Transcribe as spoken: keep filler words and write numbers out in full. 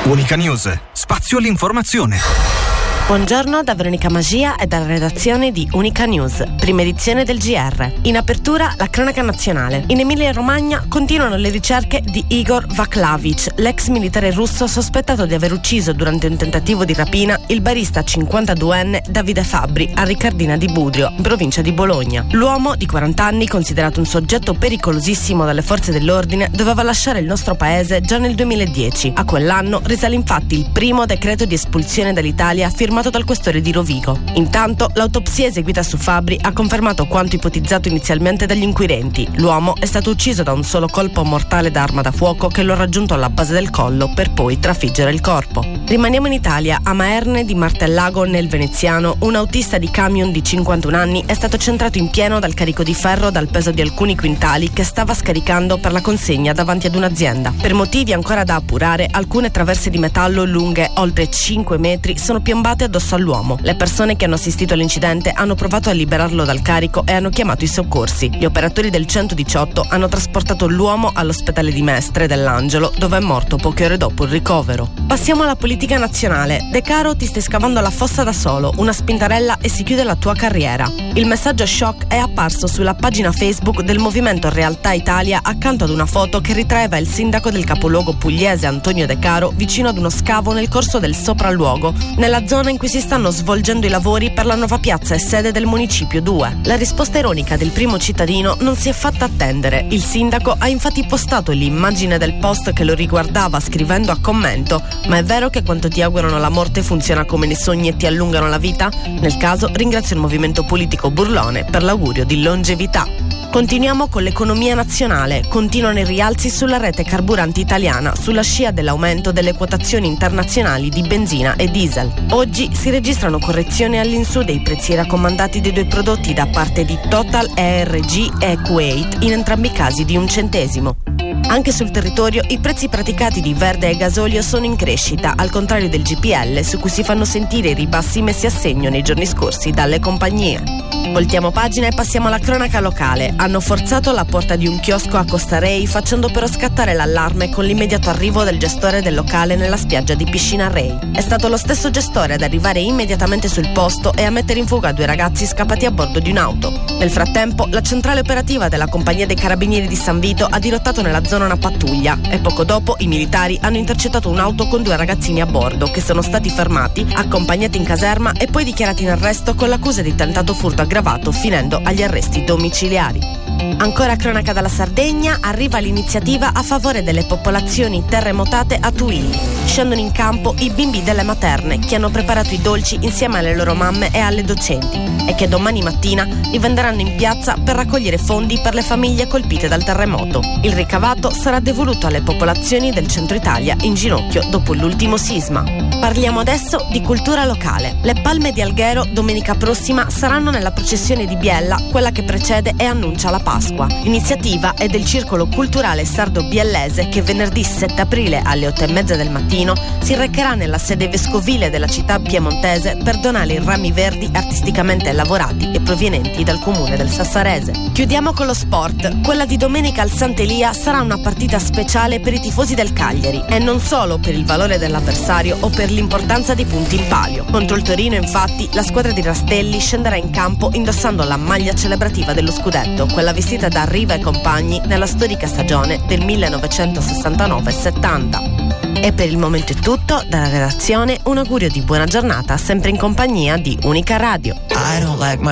Unica News, spazio all'informazione. Buongiorno da Veronica Magia e dalla redazione di Unica News, prima edizione del G R. In apertura la cronaca nazionale. In Emilia-Romagna continuano le ricerche di Igor Vaklavic, l'ex militare russo sospettato di aver ucciso durante un tentativo di rapina il barista cinquantaduenne Davide Fabbri a Ricardina di Budrio, in provincia di Bologna. L'uomo di quaranta anni, considerato un soggetto pericolosissimo dalle forze dell'ordine, doveva lasciare il nostro paese già nel duemiladieci. A quell'anno risale infatti il primo decreto di espulsione dall'Italia firmato dal questore di Rovigo. Intanto l'autopsia eseguita su Fabbri ha confermato quanto ipotizzato inizialmente dagli inquirenti. L'uomo è stato ucciso da un solo colpo mortale d'arma da fuoco che lo ha raggiunto alla base del collo per poi trafiggere il corpo. Rimaniamo in Italia. A Maerne di Martellago, nel Veneziano, un autista di camion di cinquantuno anni è stato centrato in pieno dal carico di ferro dal peso di alcuni quintali che stava scaricando per la consegna davanti ad un'azienda. Per motivi ancora da appurare, alcune traverse di metallo lunghe oltre cinque metri sono piombate addosso all'uomo. Le persone che hanno assistito all'incidente hanno provato a liberarlo dal carico e hanno chiamato i soccorsi. Gli operatori del centodiciotto hanno trasportato l'uomo all'ospedale di Mestre dell'Angelo, dove è morto poche ore dopo il ricovero. Passiamo alla politica nazionale. De Caro: ti stai scavando la fossa da solo, una spintarella e si chiude la tua carriera. Il messaggio shock è apparso sulla pagina Facebook del Movimento Realtà Italia accanto ad una foto che ritraeva il sindaco del capoluogo pugliese Antonio De Caro vicino ad uno scavo nel corso del sopralluogo, nella zona in cui si stanno svolgendo i lavori per la nuova piazza e sede del Municipio due. La risposta ironica del primo cittadino non si è fatta attendere. Il sindaco ha infatti postato l'immagine del post che lo riguardava scrivendo a commento: ma è vero che quando ti augurano la morte funziona come nei sogni e ti allungano la vita? Nel caso ringrazio il movimento politico burlone per l'augurio di longevità. Continuiamo con l'economia nazionale. Continuano i rialzi sulla rete carburanti italiana sulla scia dell'aumento delle quotazioni internazionali di benzina e diesel. Oggi si registrano correzioni all'insù dei prezzi raccomandati dei due prodotti da parte di Total, E R G e Kuwait, in entrambi i casi di un centesimo. Anche sul territorio i prezzi praticati di verde e gasolio sono in crescita, al contrario del G P L, su cui si fanno sentire i ribassi messi a segno nei giorni scorsi dalle compagnie. Voltiamo pagina e passiamo alla cronaca locale. Hanno forzato la porta di un chiosco a Costa Rei, facendo però scattare l'allarme con l'immediato arrivo del gestore del locale nella spiaggia di Piscina Rei. È stato lo stesso gestore ad arrivare immediatamente sul posto e a mettere in fuga due ragazzi scappati a bordo di un'auto. Nel frattempo, la centrale operativa della compagnia dei carabinieri di San Vito ha dirottato nella zona una pattuglia e poco dopo i militari hanno intercettato un'auto con due ragazzini a bordo che sono stati fermati, accompagnati in caserma e poi dichiarati in arresto con l'accusa di tentato furto aggravato, finendo agli arresti domiciliari. Ancora cronaca dalla Sardegna, arriva l'iniziativa a favore delle popolazioni terremotate a Tuili. Scendono in campo i bimbi delle materne che hanno preparato i dolci insieme alle loro mamme e alle docenti e che domani mattina li venderanno in piazza per raccogliere fondi per le famiglie colpite dal terremoto. Il ricavato sarà devoluto alle popolazioni del centro Italia in ginocchio dopo l'ultimo sisma. Parliamo adesso di cultura locale. Le Palme di Alghero domenica prossima saranno nella processione di Biella, quella che precede e annuncia la Pasqua. L'iniziativa è del Circolo Culturale Sardo Biellese che venerdì sette aprile alle otto e mezza del mattino si recherà nella sede vescovile della città piemontese per donare i rami verdi artisticamente lavorati e provenienti dal comune del Sassarese. Chiudiamo con lo sport. Quella di domenica al Sant'Elia sarà una partita speciale per i tifosi del Cagliari e non solo per il valore dell'avversario o per l'importanza dei punti in palio. Contro il Torino, infatti, la squadra di Rastelli scenderà in campo indossando la maglia celebrativa dello scudetto, quella vestita da Riva e compagni nella storica stagione del millenovecentosessantanove settanta. E per il momento è tutto. Dalla redazione un augurio di buona giornata, sempre in compagnia di Unica Radio. I don't like my